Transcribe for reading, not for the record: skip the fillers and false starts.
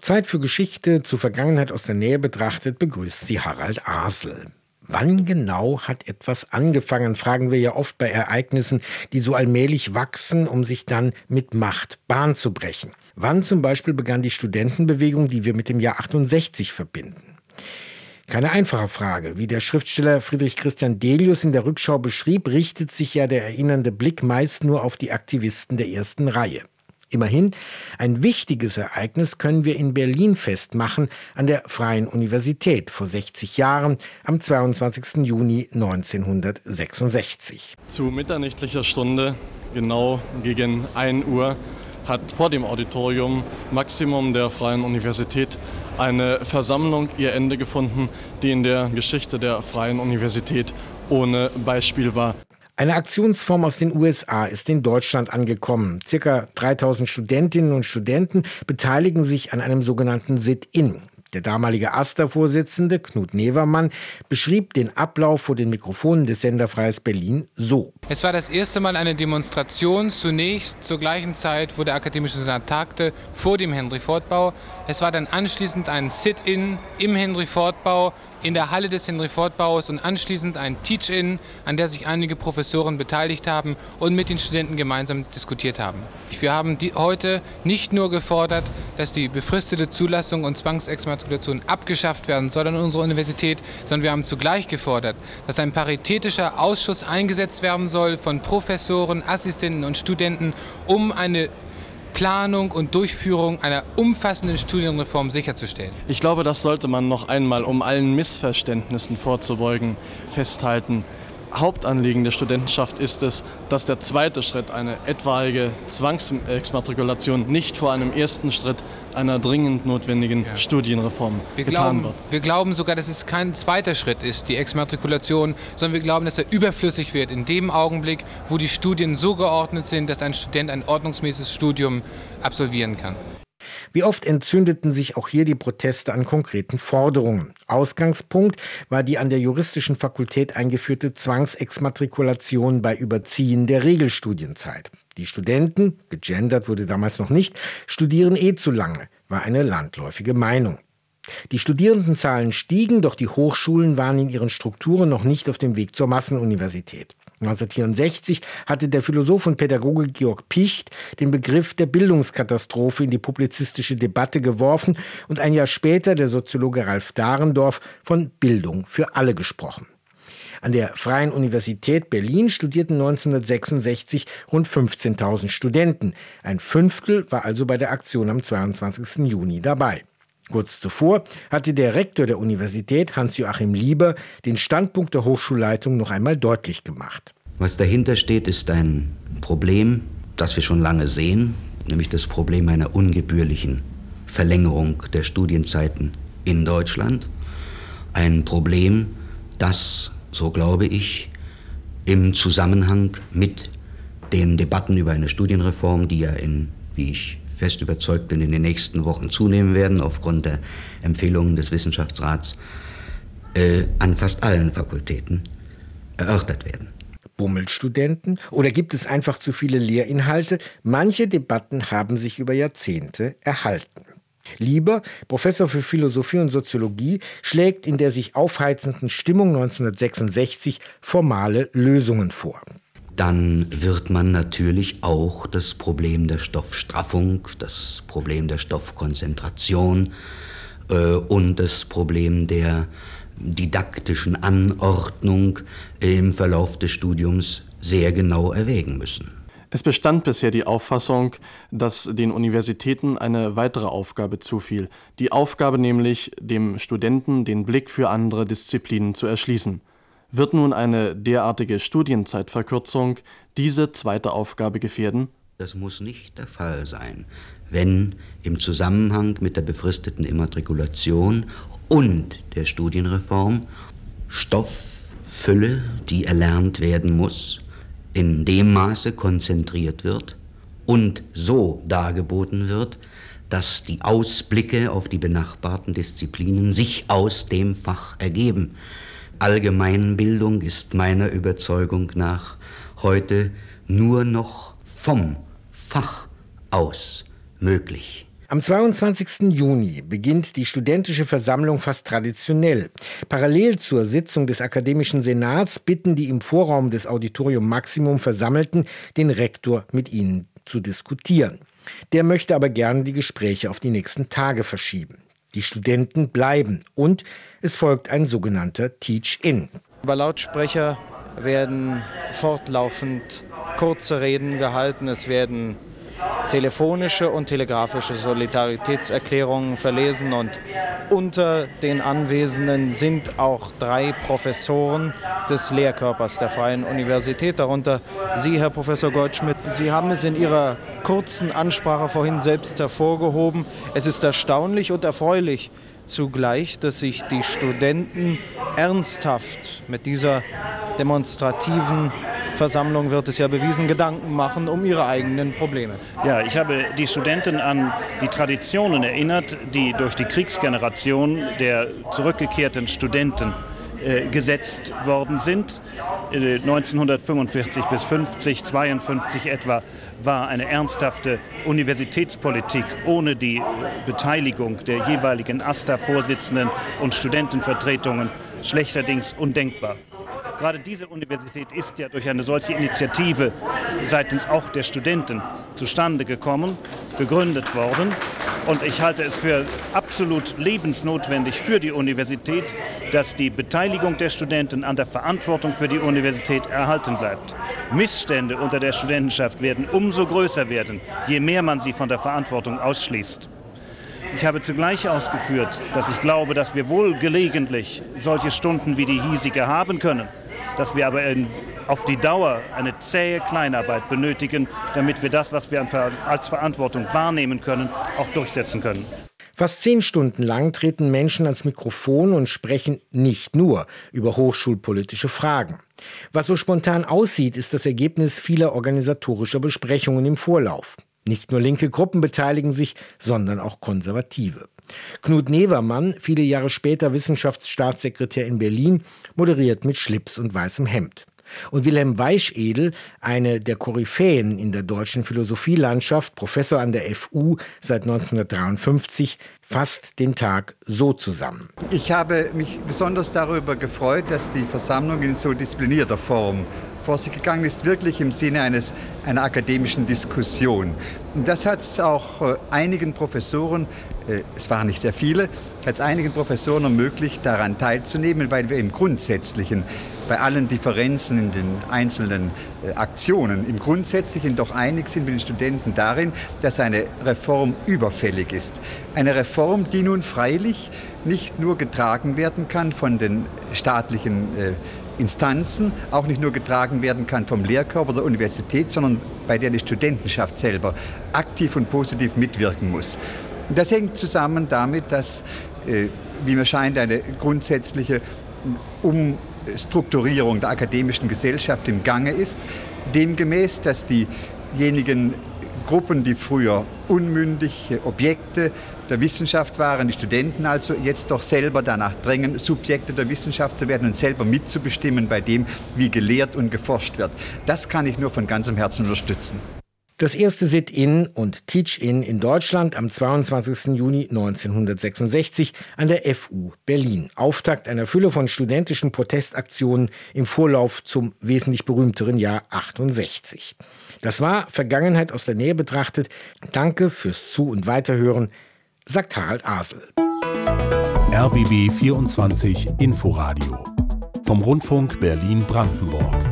Zeit für Geschichte zur Vergangenheit aus der Nähe betrachtet, begrüßt sie Harald Asel. Wann genau hat etwas angefangen, fragen wir ja oft bei Ereignissen, die so allmählich wachsen, um sich dann mit Macht Bahn zu brechen. Wann zum Beispiel begann die Studentenbewegung, die wir mit dem Jahr 68 verbinden? Keine einfache Frage. Wie der Schriftsteller Friedrich Christian Delius in der Rückschau beschrieb, richtet sich ja der erinnernde Blick meist nur auf die Aktivisten der ersten Reihe. Immerhin, ein wichtiges Ereignis können wir in Berlin festmachen, an der Freien Universität vor 60 Jahren, am 22. Juni 1966. Zu mitternächtlicher Stunde, genau gegen 1 Uhr, hat vor dem Auditorium Maximum der Freien Universität eine Versammlung ihr Ende gefunden, die in der Geschichte der Freien Universität ohne Beispiel war. Eine Aktionsform aus den USA ist in Deutschland angekommen. Circa 3000 Studentinnen und Studenten beteiligen sich an einem sogenannten Sit-in. Der damalige AStA-Vorsitzende Knut Nevermann beschrieb den Ablauf vor den Mikrofonen des Senderfreies Berlin so. Es war das erste Mal eine Demonstration, zunächst zur gleichen Zeit, wo der Akademische Senat tagte, vor dem Henry-Ford-Bau. Es war dann anschließend ein Sit-in im Henry-Ford-Bau, in der Halle des Henry-Ford-Baus und anschließend ein Teach-in, an der sich einige Professoren beteiligt haben und mit den Studenten gemeinsam diskutiert haben. Wir haben heute nicht nur gefordert, dass die befristete Zulassung und Zwangsexmatrikulation abgeschafft werden soll an unserer Universität, sondern wir haben zugleich gefordert, dass ein paritätischer Ausschuss eingesetzt werden soll von Professoren, Assistenten und Studenten, um eine Planung und Durchführung einer umfassenden Studienreform sicherzustellen. Ich glaube, das sollte man noch einmal, um allen Missverständnissen vorzubeugen, festhalten. Hauptanliegen der Studentenschaft ist es, dass der zweite Schritt, eine etwaige Zwangsexmatrikulation, nicht vor einem ersten Schritt einer dringend notwendigen Studienreform getan wird. Wir glauben sogar, dass es kein zweiter Schritt ist, die Exmatrikulation, sondern wir glauben, dass er überflüssig wird in dem Augenblick, wo die Studien so geordnet sind, dass ein Student ein ordnungsmäßiges Studium absolvieren kann. Wie oft entzündeten sich auch hier die Proteste an konkreten Forderungen. Ausgangspunkt war die an der juristischen Fakultät eingeführte Zwangsexmatrikulation bei Überziehen der Regelstudienzeit. Die Studenten, gegendert wurde damals noch nicht, studieren zu lange, war eine landläufige Meinung. Die Studierendenzahlen stiegen, doch die Hochschulen waren in ihren Strukturen noch nicht auf dem Weg zur Massenuniversität. 1964 hatte der Philosoph und Pädagoge Georg Picht den Begriff der Bildungskatastrophe in die publizistische Debatte geworfen und ein Jahr später der Soziologe Ralf Dahrendorf von Bildung für alle gesprochen. An der Freien Universität Berlin studierten 1966 rund 15.000 Studenten. Ein Fünftel war also bei der Aktion am 22. Juni dabei. Kurz zuvor hatte der Rektor der Universität, Hans-Joachim Lieber, den Standpunkt der Hochschulleitung noch einmal deutlich gemacht. Was dahinter steht, ist ein Problem, das wir schon lange sehen, nämlich das Problem einer ungebührlichen Verlängerung der Studienzeiten in Deutschland. Ein Problem, das, so glaube ich, im Zusammenhang mit den Debatten über eine Studienreform, die ja wie ich fest überzeugt bin, in den nächsten Wochen zunehmen werden, aufgrund der Empfehlungen des Wissenschaftsrats, an fast allen Fakultäten erörtert werden. Bummelstudenten? Oder gibt es einfach zu viele Lehrinhalte? Manche Debatten haben sich über Jahrzehnte erhalten. Lieber, Professor für Philosophie und Soziologie, schlägt in der sich aufheizenden Stimmung 1966 formale Lösungen vor. Dann wird man natürlich auch das Problem der Stoffstraffung, das Problem der Stoffkonzentration und das Problem der didaktischen Anordnung im Verlauf des Studiums sehr genau erwägen müssen. Es bestand bisher die Auffassung, dass den Universitäten eine weitere Aufgabe zufiel. Die Aufgabe nämlich, dem Studenten den Blick für andere Disziplinen zu erschließen. Wird nun eine derartige Studienzeitverkürzung diese zweite Aufgabe gefährden? Das muss nicht der Fall sein, wenn im Zusammenhang mit der befristeten Immatrikulation und der Studienreform Stofffülle, die erlernt werden muss, in dem Maße konzentriert wird und so dargeboten wird, dass die Ausblicke auf die benachbarten Disziplinen sich aus dem Fach ergeben. Allgemeinbildung ist meiner Überzeugung nach heute nur noch vom Fach aus möglich. Am 22. Juni beginnt die studentische Versammlung fast traditionell. Parallel zur Sitzung des Akademischen Senats bitten die im Vorraum des Auditorium Maximum Versammelten den Rektor mit ihnen zu diskutieren. Der möchte aber gerne die Gespräche auf die nächsten Tage verschieben. Die Studenten bleiben und es folgt ein sogenannter Teach-In. Über Lautsprecher werden fortlaufend kurze Reden gehalten. Es werden telefonische und telegrafische Solidaritätserklärungen verlesen und unter den Anwesenden sind auch 3 Professoren des Lehrkörpers der Freien Universität, darunter Sie, Herr Professor Goldschmidt. Sie haben es in Ihrer kurzen Ansprache vorhin selbst hervorgehoben. Es ist erstaunlich und erfreulich zugleich, dass sich die Studenten ernsthaft mit dieser demonstrativen Versammlung, wird es ja bewiesen, Gedanken machen um ihre eigenen Probleme. Ja, ich habe die Studenten an die Traditionen erinnert, die durch die Kriegsgeneration der zurückgekehrten Studenten gesetzt worden sind. 1945 bis 50, 52 etwa war eine ernsthafte Universitätspolitik ohne die Beteiligung der jeweiligen AStA-Vorsitzenden und Studentenvertretungen schlechterdings undenkbar. Gerade diese Universität ist ja durch eine solche Initiative seitens auch der Studenten zustande gekommen, gegründet worden. Und ich halte es für absolut lebensnotwendig für die Universität, dass die Beteiligung der Studenten an der Verantwortung für die Universität erhalten bleibt. Missstände unter der Studentenschaft werden umso größer werden, je mehr man sie von der Verantwortung ausschließt. Ich habe zugleich ausgeführt, dass ich glaube, dass wir wohl gelegentlich solche Stunden wie die hiesige haben können, dass wir aber auf die Dauer eine zähe Kleinarbeit benötigen, damit wir das, was wir als Verantwortung wahrnehmen können, auch durchsetzen können. Fast 10 Stunden lang treten Menschen ans Mikrofon und sprechen nicht nur über hochschulpolitische Fragen. Was so spontan aussieht, ist das Ergebnis vieler organisatorischer Besprechungen im Vorlauf. Nicht nur linke Gruppen beteiligen sich, sondern auch Konservative. Knut Nevermann, viele Jahre später Wissenschaftsstaatssekretär in Berlin, moderiert mit Schlips und weißem Hemd. Und Wilhelm Weichedel, eine der Koryphäen in der deutschen Philosophielandschaft, Professor an der FU seit 1953, fasst den Tag so zusammen. Ich habe mich besonders darüber gefreut, dass die Versammlung in so disziplinierter Form vor sich gegangen ist, wirklich im Sinne einer akademischen Diskussion. Und das hat es auch einigen Professoren, es waren nicht sehr viele, hat es einigen Professoren ermöglicht, daran teilzunehmen, weil wir im Grundsätzlichen bei allen Differenzen in den einzelnen Aktionen im Grundsätzlichen doch einig sind mit den Studenten darin, dass eine Reform überfällig ist. Eine Reform, die nun freilich nicht nur getragen werden kann von den staatlichen Instanzen, auch nicht nur getragen werden kann vom Lehrkörper der Universität, sondern bei der die Studentenschaft selber aktiv und positiv mitwirken muss. Und das hängt zusammen damit, dass, wie mir scheint, eine grundsätzliche Umstrukturierung der akademischen Gesellschaft im Gange ist, demgemäß, dass diejenigen Gruppen, die früher unmündige Objekte der Wissenschaft waren, die Studenten also jetzt doch selber danach drängen, Subjekte der Wissenschaft zu werden und selber mitzubestimmen bei dem, wie gelehrt und geforscht wird. Das kann ich nur von ganzem Herzen unterstützen. Das erste Sit-In und Teach-In in Deutschland am 22. Juni 1966 an der FU Berlin. Auftakt einer Fülle von studentischen Protestaktionen im Vorlauf zum wesentlich berühmteren Jahr 68. Das war Vergangenheit aus der Nähe betrachtet. Danke fürs Zu- und Weiterhören, sagt Harald Asel. RBB 24 Inforadio vom Rundfunk Berlin-Brandenburg.